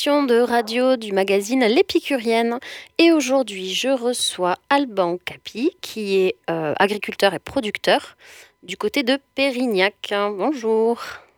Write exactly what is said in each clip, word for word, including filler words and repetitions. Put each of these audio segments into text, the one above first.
émission de radio du magazine L'Épicurienne. Et aujourd'hui, je reçois Alban Capi, qui est euh, agriculteur et producteur du côté de Pérignac. Bonjour.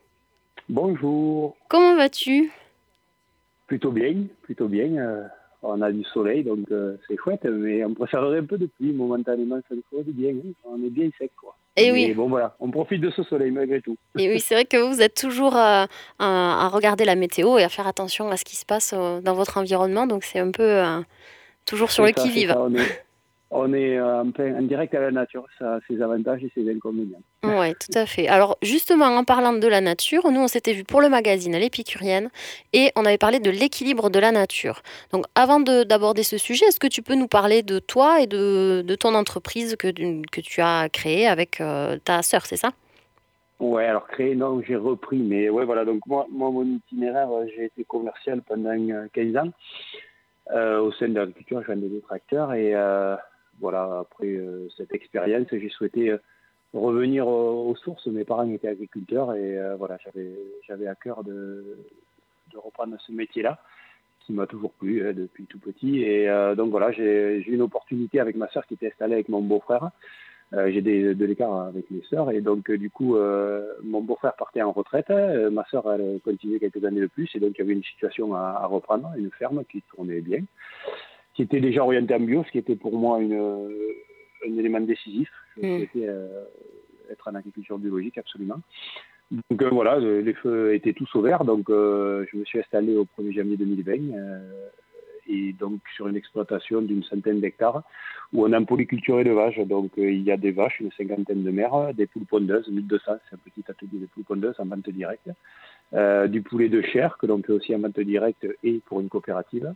Bonjour. Comment vas-tu? Plutôt bien, plutôt bien. Euh, on a du soleil, donc euh, c'est chouette, mais on préférerait un peu de pluie momentanément, ça nous ferait du bien. Hein. On est bien sec, quoi. Et oui, Mais bon, voilà, on profite de ce soleil malgré tout. et oui, c'est vrai que vous êtes toujours euh, à, à regarder la météo et à faire attention à ce qui se passe euh, dans votre environnement. Donc c'est un peu euh, toujours sur C'est le ça, c'est qui-vive. ça. On est, on est euh, en, plein, en direct à la nature. Ça a ses avantages et ses inconvénients. Oui, tout à fait. Alors justement, en parlant de la nature, nous on s'était vu pour le magazine L'Épicurienne et on avait parlé de l'équilibre de la nature. Donc avant de- d'aborder ce sujet, est-ce que tu peux nous parler de toi et de, de ton entreprise que, tu- que tu as créée avec euh, ta sœur, c'est ça? Ouais, alors créé, non, j'ai repris. Mais ouais, voilà, donc moi, moi mon itinéraire, euh, j'ai été commercial pendant euh, quinze ans. Euh, au sein de l'agriculture, je vendais des tracteurs et euh, voilà, après euh, cette expérience, j'ai souhaité euh, revenir aux, aux sources. Mes parents étaient agriculteurs et euh, voilà, j'avais, j'avais à cœur de, de reprendre ce métier-là qui m'a toujours plu hein, depuis tout petit. Et euh, donc voilà, j'ai, j'ai eu une opportunité avec ma sœur qui était installée avec mon beau-frère. Euh, j'ai des, de l'écart avec mes sœurs et donc euh, du coup, euh, mon beau-frère partait en retraite, euh, ma sœur elle continuait quelques années de plus et donc il y avait une situation à, à reprendre, une ferme qui tournait bien, qui était déjà orientée en bio, ce qui était pour moi une, un élément décisif. Je Hmm. souhaitais euh, être en agriculture biologique absolument. Donc euh, voilà, le- les feux étaient tous au vert, donc euh, je me suis installé au premier janvier deux mille vingt euh, et donc sur une exploitation d'une centaine d'hectares où on a un polyculture élevage. Donc euh, il y a des vaches, une cinquantaine de mères, des poules pondeuses, mille deux cents, c'est un petit atelier de poules pondeuses en vente directe, euh, du poulet de chair que l'on fait aussi en vente directe et pour une coopérative.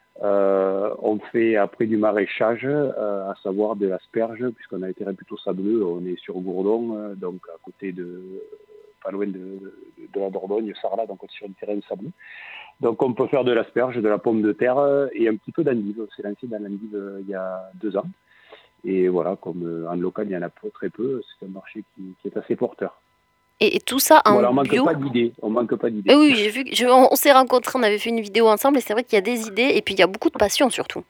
Euh, on fait après du maraîchage, euh, à savoir de l'asperge, puisqu'on a un terrain plutôt sableux, on est sur Gourdon, euh, donc à côté de, pas loin de, de, de la Dordogne, Sarlat, donc on est sur un terrain sableux. Donc on peut faire de l'asperge, de la pomme de terre euh, et un petit peu d'endive. On s'est lancé dans l'endive euh, il y a deux ans. Et voilà, comme euh, en local il y en a très peu, c'est un marché qui, qui est assez porteur. Et, et tout ça en Voilà, on manque bio? pas d'idées, on manque pas Eh d'idées. oui, j'ai vu, que- je- on, on s'est rencontrés, on avait fait une vidéo ensemble et c'est vrai qu'il y a des idées et puis il y a beaucoup de passion surtout.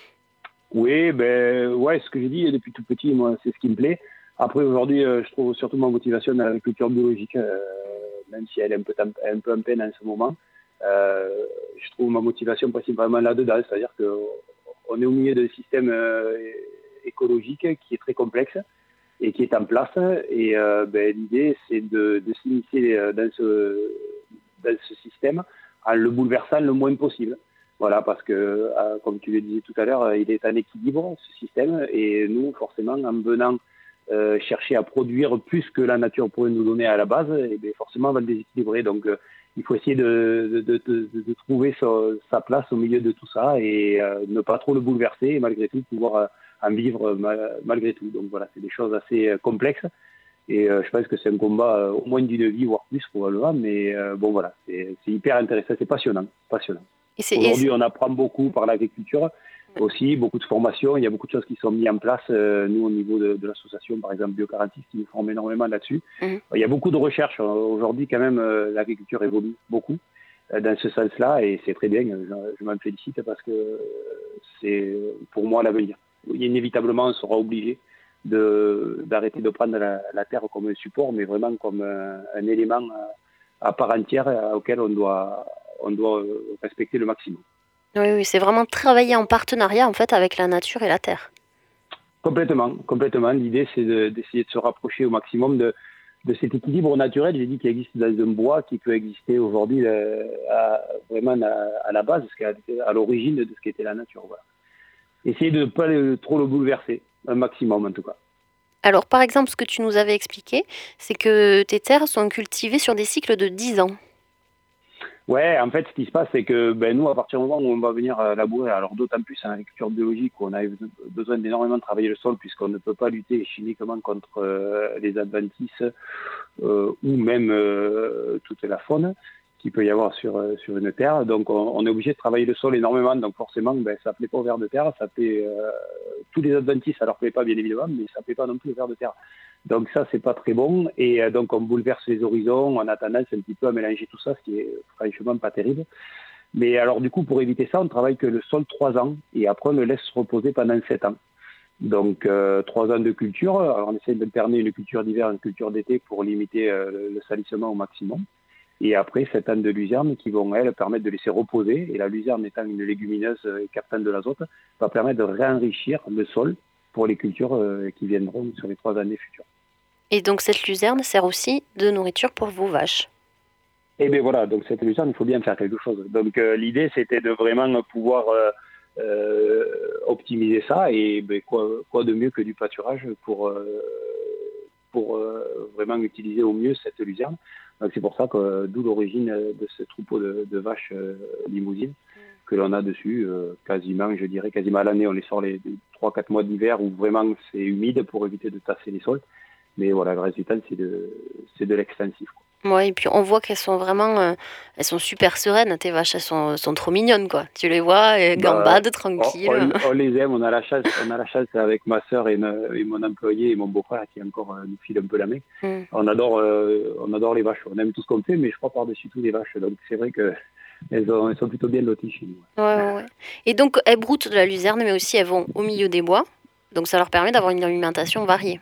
Oui, ben ouais, ce que j'ai dit depuis tout petit, moi, c'est ce qui me plaît. Après, aujourd'hui, euh, je trouve surtout ma motivation dans l'agriculture biologique, euh, même si elle est un peu, un peu en peine en ce moment. Euh, je trouve ma motivation principalement là-dedans, c'est-à-dire qu'on est au milieu d'un système euh, écologique qui est très complexe et qui est en place. Et euh, ben, l'idée, c'est de, de s'initier dans ce, dans ce système en le bouleversant le moins possible. Voilà, parce que, euh, comme tu le disais tout à l'heure, il est en équilibre, ce système, et nous, forcément, en venant euh, chercher à produire plus que la nature pourrait nous donner à la base, et bien forcément, on va le déséquilibrer. Donc, euh, il faut essayer de, de, de, de, de trouver sa, sa place au milieu de tout ça et euh, ne pas trop le bouleverser, et malgré tout, pouvoir euh, en vivre mal, malgré tout. Donc, voilà, c'est des choses assez euh, complexes. Et euh, je pense que c'est un combat euh, au moins d'une vie, voire plus probablement. Mais euh, bon, voilà, c'est hyper intéressant, c'est passionnant, passionnant. Et c'est, et Aujourd'hui, c'est- on apprend beaucoup par l'agriculture aussi, beaucoup de formations. Il y a beaucoup de choses qui sont mises en place. Euh, nous, au niveau de, de l'association, par exemple, Biocarantis, qui nous forme énormément là-dessus. Mhm. Il y a beaucoup de recherches. Aujourd'hui, quand même, euh, l'agriculture évolue beaucoup euh, dans ce sens-là. Et c'est très bien. Je, je m'en félicite parce que euh, c'est pour moi l'avenir. Inévitablement, on sera obligé de, d'arrêter de prendre la, la terre comme un support, mais vraiment comme un, un élément à, à part entière auquel on doit, on doit respecter le maximum. oui, oui, c'est vraiment travailler en partenariat en fait avec la nature et la terre. Complètement, complètement. L'idée, c'est de, d'essayer de se rapprocher au maximum de, de cet équilibre naturel, j'ai dit, qui existe dans un bois, qui peut exister aujourd'hui euh, à, vraiment à, à la base, à l'origine de ce qu'était la nature. Voilà. Essayer de ne pas le, trop le bouleverser, un maximum en tout cas. Alors par exemple, ce que tu nous avais expliqué, c'est que tes terres sont cultivées sur des cycles de dix ans. Ouais, en fait, ce qui se passe, c'est que ben, nous, à partir du moment où on va venir euh, labourer, alors d'autant plus en agriculture biologique, où on a besoin d'énormément de travailler le sol, puisqu'on ne peut pas lutter chimiquement contre euh, les adventices euh, ou même euh, toute la faune qu'il peut y avoir sur, euh, sur une terre. Donc, on, on est obligé de travailler le sol énormément. Donc, forcément, ben, ça ne plaît pas au ver de terre, ça plaît euh, tous les adventices, ça leur plaît pas, bien évidemment, mais ça ne plaît pas non plus au ver de terre. Donc ça, c'est pas très bon. Et euh, donc, on bouleverse les horizons. On a tendance un petit peu à mélanger tout ça, ce qui est franchement pas terrible. Mais alors du coup, pour éviter ça, on travaille que le sol trois ans et après on le laisse reposer pendant sept ans. Donc euh, trois ans de culture, alors on essaie d'alterner une culture d'hiver et une culture d'été pour limiter euh, le, le salissement au maximum. Et après, sept ans de luzerne qui vont, elles, permettre de laisser reposer. Et la luzerne étant une légumineuse et captant de l'azote, va permettre de réenrichir le sol pour les cultures euh, qui viendront sur les trois années futures. Et donc cette luzerne sert aussi de nourriture pour vos vaches. Et bien voilà, donc cette luzerne, il faut bien faire quelque chose. Donc euh, l'idée, c'était de vraiment pouvoir euh, euh, optimiser ça. Et ben, quoi, quoi de mieux que du pâturage pour, euh, pour euh, vraiment utiliser au mieux cette luzerne. Donc c'est pour ça que d'où l'origine de ce troupeau de, de vaches euh, limousines que l'on a dessus, euh, quasiment, je dirais, quasiment à l'année. On les sort les trois quatre mois d'hiver où vraiment c'est humide pour éviter de tasser les sols. Mais voilà, le reste du temps, c'est de, c'est de l'extensif, quoi. Ouais, et puis on voit qu'elles sont vraiment, euh, elles sont super sereines, tes vaches, elles sont, sont trop mignonnes, quoi. Tu les vois, elles Bah, gambadent on, tranquilles. on- on les aime, on a la chance, on a la chance avec ma sœur et, me- et mon employé et mon beau-frère qui encore euh, nous file un peu la main. Mm. On adore, euh, on adore les vaches, on aime tout ce qu'on fait, mais je crois par-dessus tout les vaches. Donc c'est vrai que elles, ont- elles sont plutôt bien loties chez nous. Ouais, ouais, ouais. Et donc elles broutent de la luzerne, mais aussi elles vont au milieu des bois. Donc ça leur permet d'avoir une alimentation variée.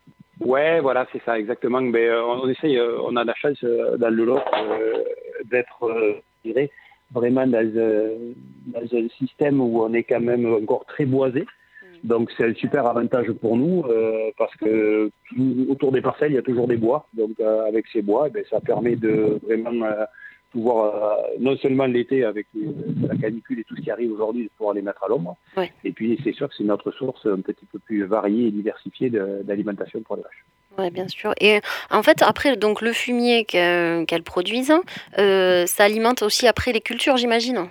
Ouais, voilà, c'est ça, exactement. Mais euh, on, on essaye, euh, on a la chance euh, dans le Lot euh, d'être, euh, je dirais, vraiment dans, euh, dans un système où on est quand même encore très boisé. Donc c'est un super avantage pour nous euh, parce que tout, autour des parcelles, il y a toujours des bois. Donc euh, avec ces bois, eh bien, ça permet de vraiment euh, pouvoir, euh, non seulement l'été avec les, la canicule et tout ce qui arrive aujourd'hui, de pouvoir les mettre à l'ombre. Ouais. Et puis c'est sûr que c'est notre source un petit peu plus variée et diversifiée de, d'alimentation pour les vaches. Ouais, bien sûr. Et en fait, après, donc le fumier que- qu'elles produisent, euh, ça alimente aussi après les cultures, j'imagine.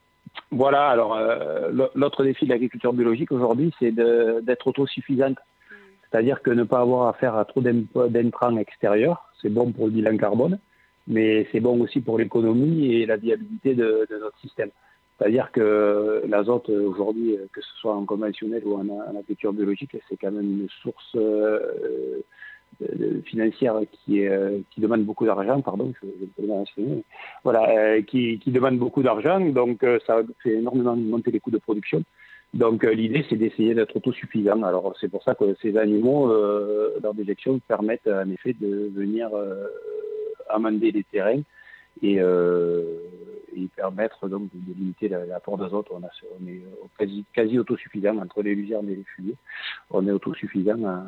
Voilà, alors euh, l'autre défi de l'agriculture biologique aujourd'hui, c'est de, d'être autosuffisante. C'est-à-dire que ne pas avoir affaire à trop d'intrants extérieurs, c'est bon pour le bilan carbone, mais c'est bon aussi pour l'économie et la viabilité de, de notre système. C'est-à-dire que l'azote aujourd'hui, que ce soit en conventionnel ou en, en agriculture biologique, c'est quand même une source euh, de, financière qui, est, qui demande beaucoup d'argent, pardon, je ne peux pas m'enseigner, voilà, euh, qui, qui demande beaucoup d'argent, donc euh, ça fait énormément monter les coûts de production. Donc euh, l'idée, c'est d'essayer d'être autosuffisant. Alors c'est pour ça que ces animaux, euh, lors d'éjection, permettent en effet de venir euh, amender les terrains et, euh, et permettre donc de, de limiter l'apport d'azote. On, a, on est quasi, quasi autosuffisant entre les luzernes et les fumiers. On est autosuffisant en,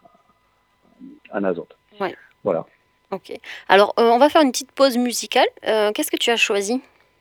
en azote. Ouais. Voilà. Ok. Alors euh, on va faire une petite pause musicale. Euh, qu'est-ce que tu as choisi ?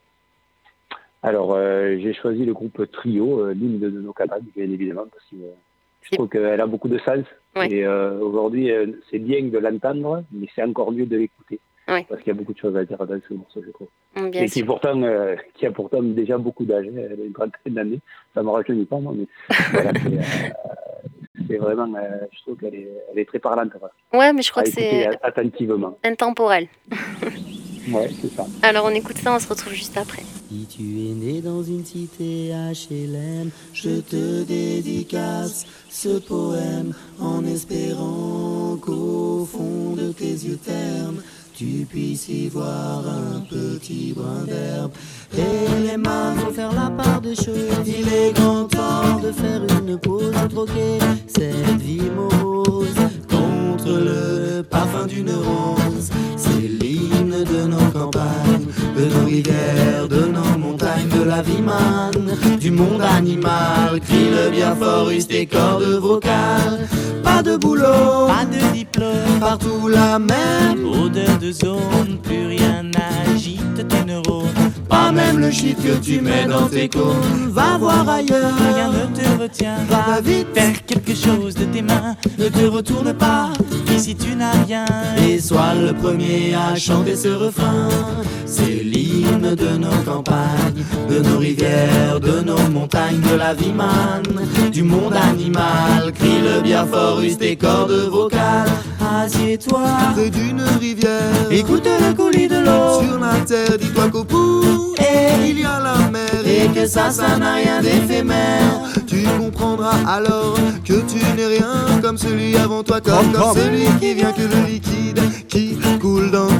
Alors, euh, j'ai choisi le groupe Trio, euh, l'hymne de nos campagnes, bien évidemment, parce que euh, je trouve qu'elle a beaucoup de sens. Ouais. Et euh, aujourd'hui, euh, c'est bien de l'entendre, mais c'est encore mieux de l'écouter. Ouais. Parce qu'il y a beaucoup de choses à dire dans ce morceau, je trouve. Bien et qui, pourtant, euh, qui a pourtant déjà beaucoup d'âge. Elle a une trentaine d'années. Ça ne me rajeunit pas, moi, mais voilà, c'est, euh, c'est vraiment, euh, je trouve qu'elle est, elle est très parlante. Voilà, ouais, mais je crois à que c'est attentivement. Intemporel. Ouais, c'est ça. Alors on écoute ça, on se retrouve juste après. Si tu es né dans une cité H L M, je te dédicace ce poème en espérant qu'au fond de tes yeux ternes, tu puisses y voir un petit brin d'herbe. Et les mains vont faire la part des choses. Il est grand temps de faire une pause, de troquer cette vie morose contre le parfum d'une rose. C'est l'hymne de nos campagnes, de nos rivières, de nos montagnes, de la vie manne, du monde animal. Crie le bien fort, use tes cordes vocales. Pas de boulot, pas de diplôme, partout la même odeur de zone, plus rien n'agite tes neurones. Pas même le shit que tu mets dans tes cônes. Va voir ailleurs, rien ne te retient. Va vite, faire quelque chose de tes mains. Ne te retourne pas, ici tu n'as rien. Et sois le premier à chanter ce refrain. C'est l'hymne de nos campagnes, de nos rivières, de nos montagnes, de la vie manne, du monde animal. Crie-le bien fort, use tes cordes vocales. Assieds-toi près d'une rivière, écoute le coulis de l'eau. Sur la terre, dis-toi qu'au bout, et il y a la mer. Et que ça, ça n'a rien d'éphémère. Tu comprendras alors que tu n'es rien comme celui avant toi, comme, comme, comme celui qui vient que le liquide qui coule dans tes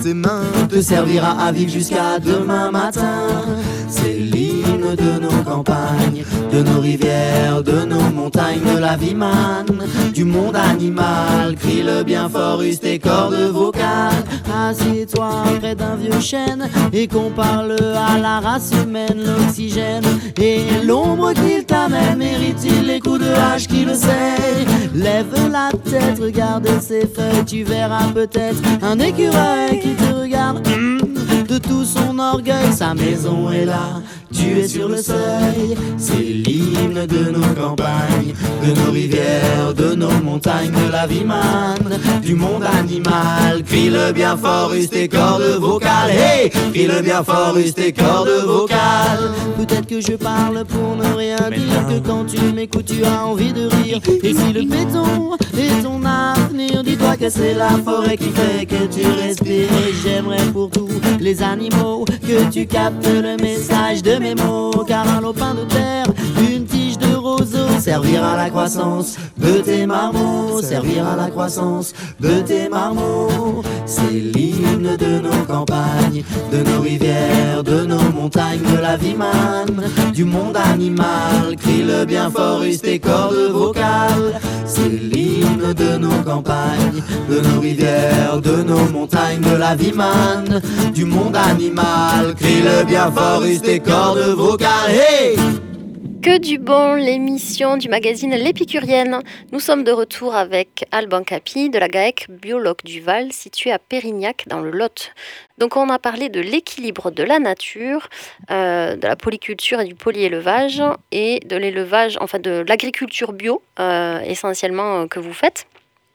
tes mains te servira à vivre jusqu'à demain matin. C'est l'hymne de nos campagnes, de nos rivières, de nos montagnes, de la vie manne, du monde animal. Crie-le bien fort, use tes cordes vocales. Assieds-toi près d'un vieux chêne et qu'on parle à la race humaine. L'oxygène et l'ombre qu'il t'amène, mérite-t-il les coups de hache qui le sait? Lève la tête, regarde ses feuilles, tu verras peut-être un écureuil qui te regarde. Mmh, de tout son orgueil, sa maison est là, tu es sur le seuil. C'est l'hymne de nos campagnes, de nos rivières, de nos montagnes, de la vie manne, du monde animal. Crie-le bien fort, use tes cordes vocales. Hey, crie-le bien fort, use tes cordes vocales. Peut-être que je parle pour ne rien dire, que quand tu m'écoutes tu as envie de rire. Et si le béton est ton avenir, dis-toi que c'est la forêt qui fait que tu respires. Et j'aimerais pour tous les animaux que tu captes le message de mes mots. Car un lopin de terre, une tige de roseau, servira à la croissance de tes marmots, servira à la croissance de tes marmots. C'est l'hymne de nos campagnes, de nos rivières, de nos montagnes, de la vie manne, du monde animal. Crie-le bien fort, use tes cordes vocales. C'est l'hymne de nos campagnes, de nos rivières, de nos montagnes, de la vie manne, du monde animal. Crie-le bien fort, use tes cordes vocales. Hey! Que du bon, l'émission du magazine L'Épicurienne. Nous sommes de retour avec Alban Capi de la GAEC Biologue du Val, située à Pérignac dans le Lot. Donc on a parlé de l'équilibre de la nature, euh, de la polyculture et du polyélevage et de l'élevage, enfin de l'agriculture bio euh, essentiellement euh, que vous faites.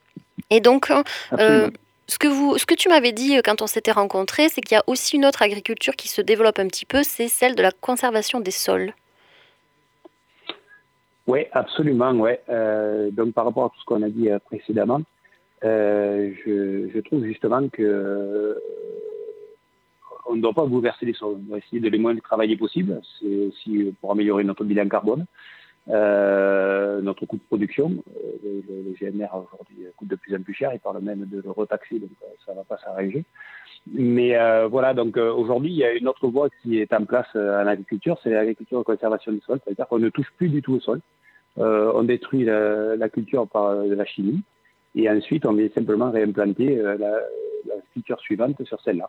Et donc euh, ce que vous, ce que tu m'avais dit quand on s'était rencontrés, c'est qu'il y a aussi une autre agriculture qui se développe un petit peu, c'est celle de la conservation des sols. Oui, absolument. Ouais. Euh, donc, par rapport à tout ce qu'on a dit euh, précédemment, euh, je, je trouve justement que euh, on ne doit pas bouleverser les sols. On doit essayer de les moins travailler possible. C'est aussi pour améliorer notre bilan carbone, euh, notre coût de production. Euh, le, le G N R aujourd'hui coûte de plus en plus cher. Il parle même de le retaxer, donc euh, ça ne va pas s'arranger. Mais euh, voilà, donc euh, aujourd'hui, il y a une autre voie qui est en place euh, en agriculture, c'est l'agriculture de conservation du sol. C'est-à-dire qu'on ne touche plus du tout au sol. Euh, on détruit la, la culture par euh, de la chimie et ensuite on vient simplement réimplanter euh, la, la culture suivante sur celle-là.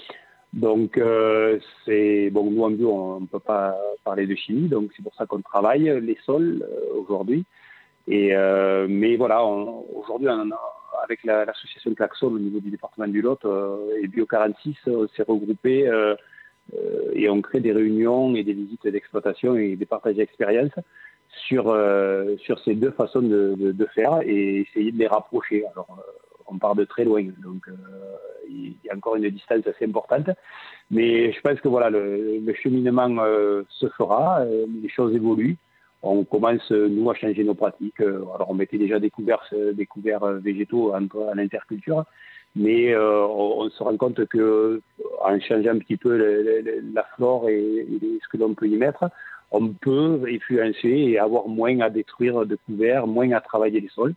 Donc euh, c'est bon, nous en bio on ne peut pas parler de chimie, donc c'est pour ça qu'on travaille les sols euh, aujourd'hui. Et euh, mais voilà, on, aujourd'hui on a, avec la, l'association Klaxon au niveau du département du Lot euh, et Bio quarante-six, on s'est regroupés euh, euh, et on crée des réunions et des visites d'exploitation et des partages d'expériences sur, euh, sur ces deux façons de, de, de faire et essayer de les rapprocher. Alors, euh, on part de très loin, donc euh, il y a encore une distance assez importante. Mais je pense que voilà, le, le cheminement euh, se fera, euh, les choses évoluent. On commence, nous, à changer nos pratiques. Alors, on mettait déjà des couverts, des couverts végétaux en, en interculture, mais euh, on, on se rend compte que en changeant un petit peu le, le, la flore et, et ce que l'on peut y mettre, on peut influencer et avoir moins à détruire de couverts, moins à travailler les sols.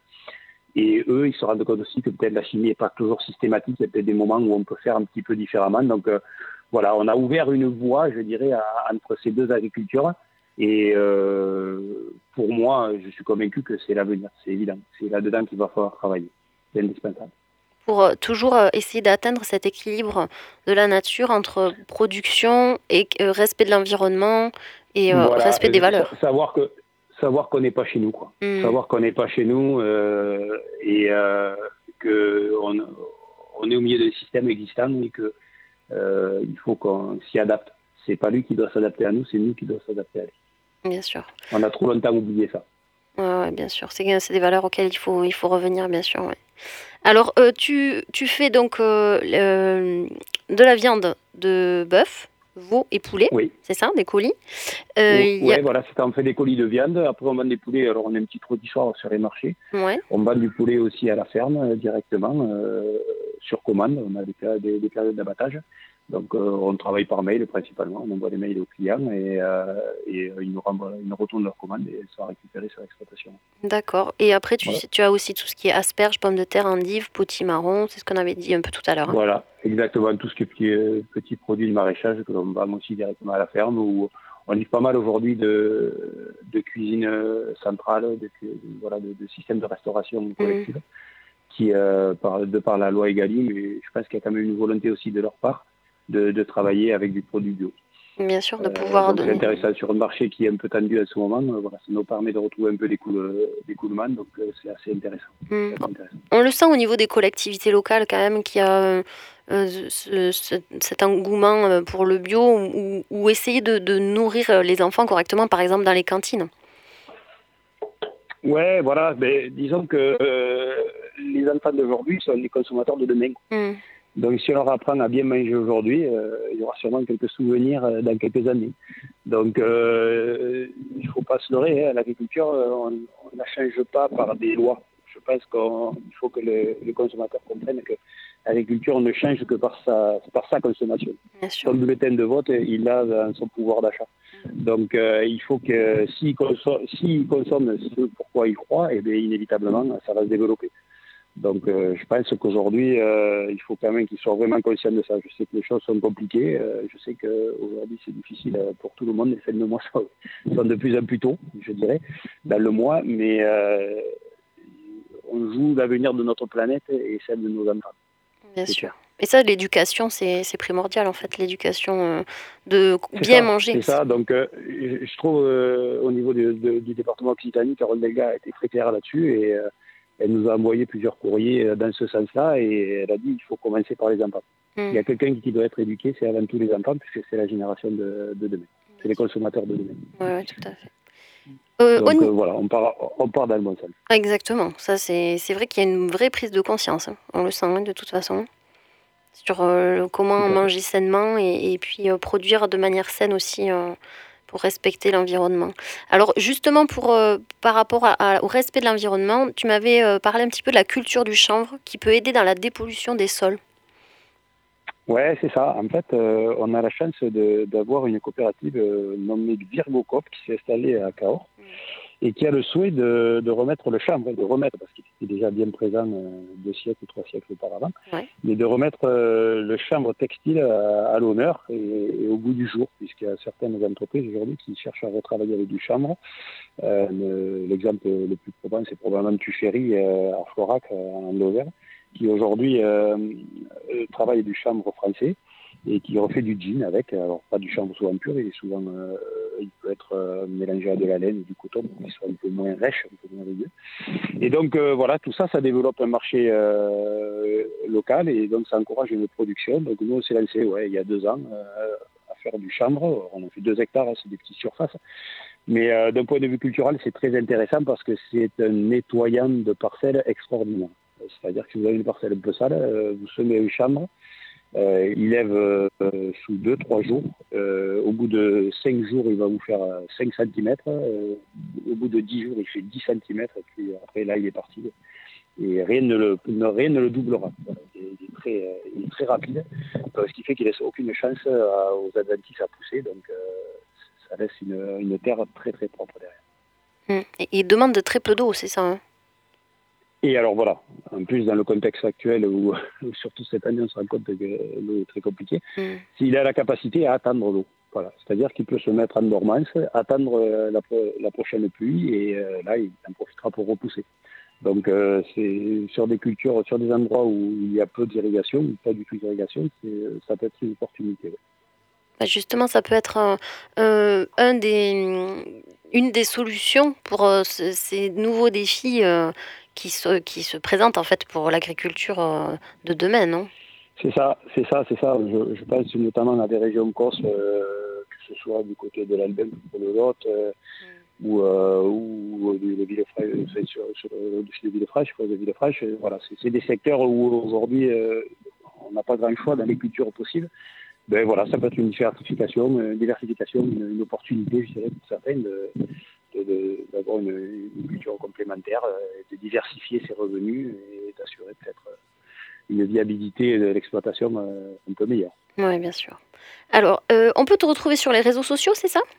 Et eux, ils se rendent compte aussi que peut-être la chimie n'est pas toujours systématique. Il y a peut-être des moments où on peut faire un petit peu différemment. Donc euh, voilà, on a ouvert une voie, je dirais, à, entre ces deux agricultures. Et euh, pour moi, je suis convaincu que c'est l'avenir, c'est évident. C'est là-dedans qu'il va falloir travailler. C'est indispensable. Pour euh, toujours euh, essayer d'atteindre cet équilibre de la nature entre production et euh, respect de l'environnement et euh, voilà, respect des valeurs. Savoir que savoir qu'on n'est pas chez nous, quoi. Mm. Savoir qu'on n'est pas chez nous euh, et euh, que on, on est au milieu d'un système existant et que euh, il faut qu'on s'y adapte. C'est pas lui qui doit s'adapter à nous, c'est nous qui doit s'adapter à lui. Bien sûr. On a trop longtemps oublié ça. Ouais, ouais, bien sûr. C'est, c'est des valeurs auxquelles il faut, il faut revenir, bien sûr. Ouais. Alors, euh, tu, tu fais donc euh, euh, de la viande de bœuf, veau et poulet, oui. C'est ça, des colis euh, Oui, ouais, a... voilà, c'est ça, on fait des colis de viande. Après, on vend des poulets. Alors, on a un petit rôtissoir sur les marchés. Ouais. On vend du poulet aussi à la ferme, euh, directement, euh, sur commande. On a des, des, des périodes d'abattage. Donc, euh, on travaille par mail principalement. On envoie des mails aux clients et, euh, et euh, ils nous renvoient, ils nous retournent leur commande et elles sont récupérées sur l'exploitation. D'accord. Et après, tu, Voilà. tu as aussi tout ce qui est asperges, pommes de terre, endives, potimarron, c'est ce qu'on avait dit un peu tout à l'heure. Hein. Voilà, exactement. Tout ce qui est petits, euh, petits produits de maraîchage que l'on vend aussi directement à la ferme. Où on livre pas mal aujourd'hui de, de cuisine euh, centrale, de, de, voilà, de, de systèmes de restauration collective, mmh. qui, euh, par, de par la loi Egalim, et je pense qu'il y a quand même une volonté aussi de leur part de, de travailler avec du produit bio. Bien sûr, de Euh, pouvoir donc donner. C'est intéressant sur un marché qui est un peu tendu à ce moment. Euh, voilà, ça nous permet de retrouver un peu des coulements, donc euh, c'est assez intéressant. Mmh. C'est assez intéressant. On le sent au niveau des collectivités locales quand même qu'il y a euh, ce, ce, cet engouement pour le bio ou, ou essayer de, de nourrir les enfants correctement, par exemple dans les cantines. Ouais, voilà. Mais disons que euh, les enfants d'aujourd'hui sont les consommateurs de demain. Mmh. Donc, si on leur apprend à bien manger aujourd'hui, euh, il y aura sûrement quelques souvenirs euh, dans quelques années. Donc, euh, il ne faut pas se leurrer. Hein. L'agriculture, on ne la change pas par des lois. Je pense qu'il faut que le, le consommateur comprenne que l'agriculture ne change que par sa, par sa consommation. Son bulletin de vote, il a dans son pouvoir d'achat. Donc, euh, il faut que s'il consomme, s'il consomme ce pourquoi il croit, eh bien, inévitablement, ça va se développer. Donc, euh, je pense qu'aujourd'hui, euh, il faut quand même qu'ils soient vraiment conscients de ça. Je sais que les choses sont compliquées. Euh, je sais qu'aujourd'hui, c'est difficile pour tout le monde. Les fins de mois sont, sont de plus en plus tôt, je dirais, dans le mois. Mais euh, on joue l'avenir de notre planète et celle de nos enfants. Bien sûr. Clair. Et ça, l'éducation, c'est, c'est primordial, en fait, l'éducation euh, de bien ça, manger. C'est ça. Donc, euh, je trouve, euh, au niveau de, de, du département Occitanie, Carole Delga a été très claire là-dessus. Et euh, elle nous a envoyé plusieurs courriers dans ce sens-là et elle a dit qu'il faut commencer par les enfants. Mmh. Il y a quelqu'un qui doit être éduqué, c'est avant tout les enfants, puisque c'est la génération de, de demain. C'est les consommateurs de demain. Oui, ouais, tout à fait. Euh, Donc on... euh, voilà, on part, on part dans le bon sens. Exactement. Ça, c'est, c'est vrai qu'il y a une vraie prise de conscience. Hein. On le sent hein, de toute façon. Sur euh, comment manger sainement et, et puis euh, produire de manière saine aussi euh, pour respecter l'environnement. Alors justement, pour, euh, par rapport à, à, au respect de l'environnement, tu m'avais euh, parlé un petit peu de la culture du chanvre qui peut aider dans la dépollution des sols. Ouais, c'est ça. En fait, euh, on a la chance de, d'avoir une coopérative euh, nommée Virgocop qui s'est installée à Cahors mmh. et qui a le souhait de, de remettre le chanvre, de remettre, parce qu'il était déjà bien présent euh, deux siècles ou trois siècles auparavant, ouais. mais de remettre euh, le chanvre textile à, à l'honneur et, et au goût du jour, puisqu'il y a certaines entreprises aujourd'hui qui cherchent à retravailler avec du chanvre. Euh, le, l'exemple le plus probant, c'est probablement Tuffery euh, à Florac, en Lozère, qui aujourd'hui euh, travaille du chanvre français et qui refait du jean avec, alors pas du chanvre souvent pur, il est souvent, euh, il peut être euh, mélangé à de la laine ou du coton pour qu'il soit un peu moins rêche, un peu moins rugueux. Et donc euh, voilà, tout ça, ça développe un marché euh, local et donc ça encourage une production. Donc nous on s'est lancé, ouais, il y a deux ans euh, à faire du chanvre. On a fait deux hectares, hein, c'est des petites surfaces. Mais euh, d'un point de vue culturel, c'est très intéressant parce que c'est un nettoyant de parcelles extraordinaire. C'est-à-dire que si vous avez une parcelle un peu sale, euh, vous semez un chanvre, euh, il lève euh, sous deux trois jours. Euh, au bout de cinq jours, il va vous faire cinq centimètres. Euh, au bout de dix jours, il fait dix centimètres. Et puis après, là, il est parti. Et rien ne le, rien ne le doublera. Voilà. Il, est très, il est très rapide, ce qui fait qu'il ne laisse aucune chance à, aux adventices à pousser. Donc, euh, ça laisse une, une terre très, très propre derrière. Et il demande de très peu d'eau, c'est ça hein. Et alors voilà, en plus dans le contexte actuel où, où surtout cette année on se rend compte que l'eau est très compliquée, mm. s'il a la capacité à attendre l'eau. Voilà. C'est-à-dire qu'il peut se mettre en dormance, attendre la, la prochaine pluie et euh, là il en profitera pour repousser. Donc euh, c'est sur des cultures, sur des endroits où il y a peu d'irrigation, ou pas du tout d'irrigation, c'est, ça peut être une opportunité. Ouais. Justement, ça peut être un, un, un des, une des solutions pour euh, ce, ces nouveaux défis euh, qui, se, qui se présentent en fait pour l'agriculture euh, de demain, non ? C'est ça, c'est ça, c'est ça. Je, je pense notamment à des régions corses, euh, que ce soit du côté de l'Albème pour le Lot, euh, mm. ou, euh, ou de Villefranche, sur, sur le dessus de Villefranche, de Villefranche. Voilà, c'est, c'est des secteurs où aujourd'hui euh, on n'a pas grand choix dans les cultures possibles. Ben voilà, ça peut être une diversification, une, diversification, une, une opportunité, je dirais, pour certains, de, de, de, d'avoir une, une culture complémentaire, de diversifier ses revenus et d'assurer peut-être une viabilité de l'exploitation un peu meilleure. Ouais, bien sûr. Alors, heu, on peut te retrouver sur les réseaux sociaux, c'est ça?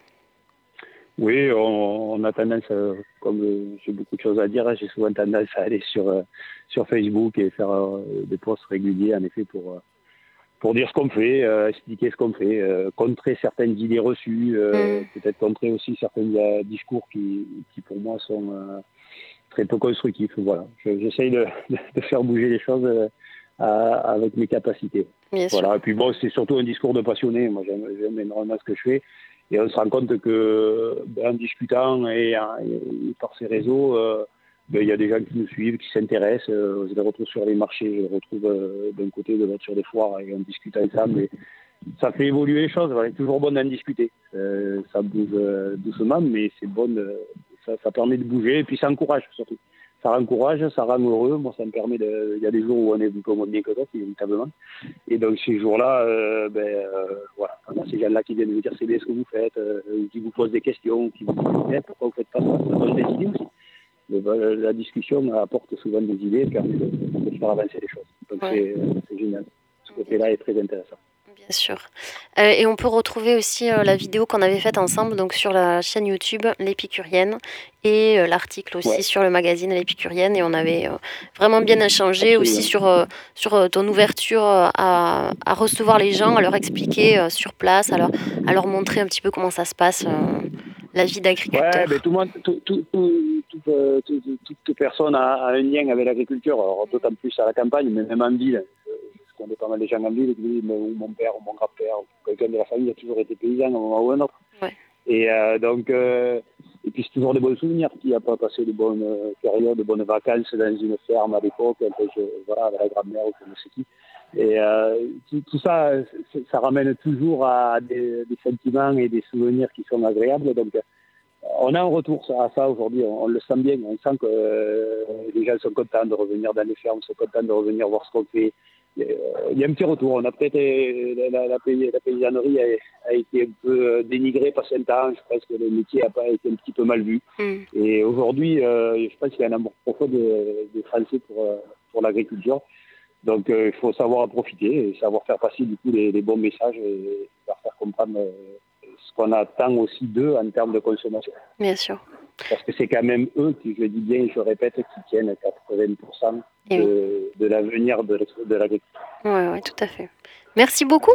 Oui, on, on a tendance, euh, comme euh, j'ai beaucoup de choses à dire, hein, j'ai souvent tendance à aller sur, euh, sur Facebook et faire euh, des posts réguliers, en effet, pour, euh, pour dire ce qu'on fait, euh, expliquer ce qu'on fait, euh, contrer certaines idées reçues, euh, Mmh. peut-être contrer aussi certains euh, discours qui, qui, pour moi, sont euh, très peu constructifs. Voilà. Je- J'essaye de, de faire bouger les choses euh, à- avec mes capacités. Bien sûr. Voilà. Et puis bon, c'est surtout un discours de passionné. Moi, j'aime j'aime énormément ce que je fais. Et on se rend compte que, ben, en discutant et, et par ces réseaux, euh, ben, il y a des gens qui nous suivent, qui s'intéressent. Euh, je les retrouve sur les marchés, je les retrouve euh, d'un côté, de l'autre sur des foires, et on discute ensemble. Et ça fait évoluer les choses. Voilà. C'est toujours bon d'en discuter. Euh, ça bouge euh, doucement, mais c'est bon. De, ça, ça permet de bouger et puis ça encourage surtout. Ça encourage, ça rend heureux. Moi, ça me permet de. Il y a des jours où on est beaucoup moins bien que d'autres, inévitablement. Et donc ces jours-là, euh, ben, euh, voilà, on a ces gens-là qui viennent vous dire c'est bien ce que vous faites, euh, qui vous posent des questions, qui vous disent eh, pourquoi vous faites pas ça, ça donne des idées aussi. Mais, ben, la discussion apporte souvent des idées et permet de, de faire avancer les choses. Donc Ouais, c'est, c'est génial. Ce bien côté-là est très intéressant. bien sûr. Heu et on peut retrouver aussi, heu, la vidéo qu'on avait faite ensemble, donc sur la chaîne YouTube L'Épicurienne et heu, l'article aussi Ouais, sur le magazine L'Épicurienne et on avait, heu, vraiment bien échangé aussi absolument. sur, heu, sur, heu, ton ouverture, heu, à à recevoir les gens, à leur expliquer, heu, sur place, à leur à leur montrer un petit peu comment ça se passe, heu, la vie Ouais, ben d'agriculteur. tout le monde, tout, tout, tout, tout, euh, tout- tout- toute personne a, a un lien avec l'agriculture. Alors d'autant plus à la campagne, mais même en ville. Je, je connais pas mal de gens en ville, qui- où mon père ou mon grand-père, ou quelqu'un de la famille a toujours été paysan à un moment ou à un autre. Ouais. Et euh, donc, euh, et puis c'est toujours des bons souvenirs. Qui n'a pas passé de bonnes euh, périodes, de bonnes vacances dans une ferme à l'époque, un peu, je- voilà, avec la grand-mère ou je ne sais qui. Et euh, tout, tout ça, c'est- ça ramène toujours à des, des sentiments et des souvenirs qui sont agréables. Donc, euh, on a un retour à ça aujourd'hui. On, on le sent bien. On sent que euh, les gens sont contents de revenir dans les fermes, sont contents de revenir voir ce qu'on fait. Il y a, il y a un petit retour. On a peut-être euh, la, la, pays- la paysannerie a, a été un peu dénigrée par certains temps. Je pense que le métier a pas été un petit peu mal vu. Mmh. Et aujourd'hui, euh, je pense qu'il y a un amour profond des de Français pour, euh, pour l'agriculture. Donc, euh, il faut savoir en profiter et savoir faire passer du coup les, les bons messages et leur faire comprendre euh, ce qu'on attend aussi d'eux en termes de consommation. Bien sûr. Parce que c'est quand même eux qui, je dis bien et je répète, qui tiennent quatre-vingts pour cent Et oui. de, de l'avenir de, de l'agriculture. Ouais, ouais, tout à fait. Merci beaucoup.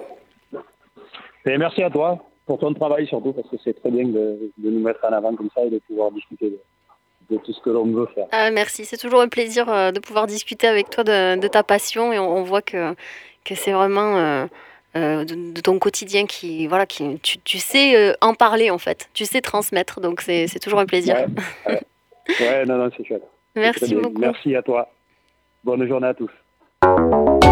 Et merci à toi pour ton travail surtout, parce que c'est très bien de, de nous mettre en avant comme ça et de pouvoir discuter de, de tout ce que l'on veut faire. Ah, merci, c'est toujours un plaisir, heu, de pouvoir discuter avec toi de de ta passion et on on voit que que c'est vraiment, heu heu, de de ton quotidien qui voilà, qui tu tu sais, heu, en parler en fait. Tu sais transmettre donc c'est c'est toujours un plaisir. Ouais, ouais, ouais, non, non, c'est chouette. C'est très Merci bien. beaucoup. Merci à toi. Bonne journée à tous.